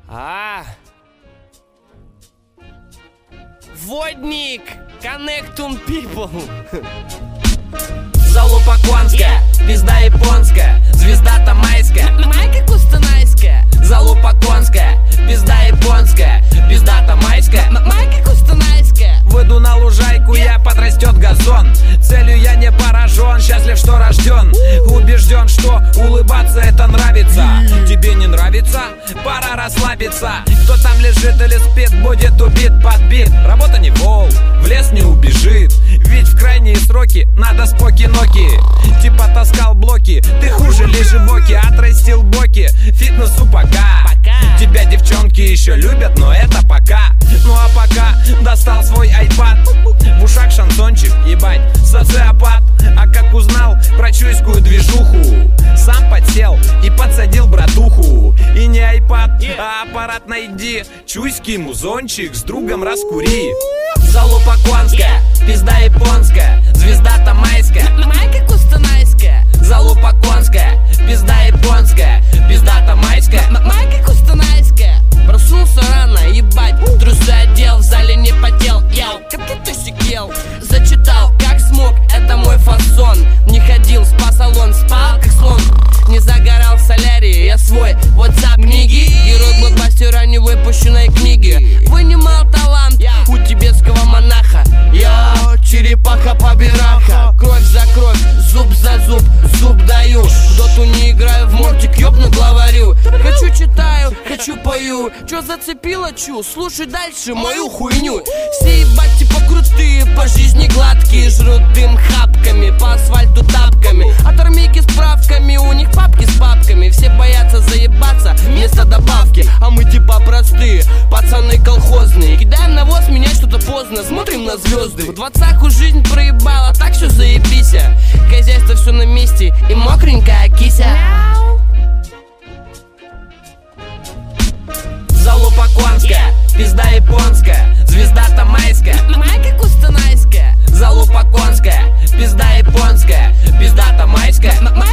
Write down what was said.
Водник, Connectum People. Залупа конская, пизда японская, звезда тамайская, Майка кустанайская. залупа конская, пизда японская, пизда тамайская, Майка кустанайская. выйду на лужайку, я подрастет газон. Целью я не поражен, счастлив, что рожден. Убежден, что улыбаться это нравится. Тебе не нравится? Пора расслабиться. Кто там лежит или спит, будет убит, подбит. Работа не вол, в лес не убежит. Ведь в крайние сроки надо споки-ноки. Типа таскал блоки, ты хуже лежи боки. Отрастил боки, фитнесу пока. Тебя девчонки еще любят, но это пока. Ну а пока достал свой айпад, в ушах шансончик, ебать, социопат. А как узнал про чуйскую движуху, сам подсел и подсадил братуху. И не айпад, а аппарат найди. Чуйский музончик с другом раскури. Залупа конская, пизда японская, звезда тамайская, Майка кустанайская. залупа конская, пизда японская, пизда тамайская. Майка кустанайская. Проснулся рано, ебать, трусы одел, в зале не потел. Ел, как ты сидел, зачитал, как смог, это мой фасон. Не ходил, спа салон, спал, как слон. Не загорал в солярии, я свой WhatsApp книги. Герой блокбастера невыпущенной книги. Вынимал талант у тибетского монаха. Я черепаха-побираха. Кровь за кровь, зуб за зуб, зуб даю. В доту не играю, в мультик ёбну главарю. Хочу читаю, хочу пою. Чё зацепило, чу? Слушай дальше мою хуйню. Все ебать типа крутые, по жизни гладкие. Жрут дым хапками, по асфальту тапками. От армейки с правками, у них папки с папками. Все боятся заебаться вместо добавки. А мы типа простые, пацаны колхозные. Кидаем навоз, менять что-то поздно, смотрим на звезды. В 20-ку жизнь проебала, так что заебись. Хозяйство все на месте и мокренькая кися. Залупа конская, пизда японская, звезда тамайская, Майка кустанайская. залупа конская, пизда японская, пизда тамайская.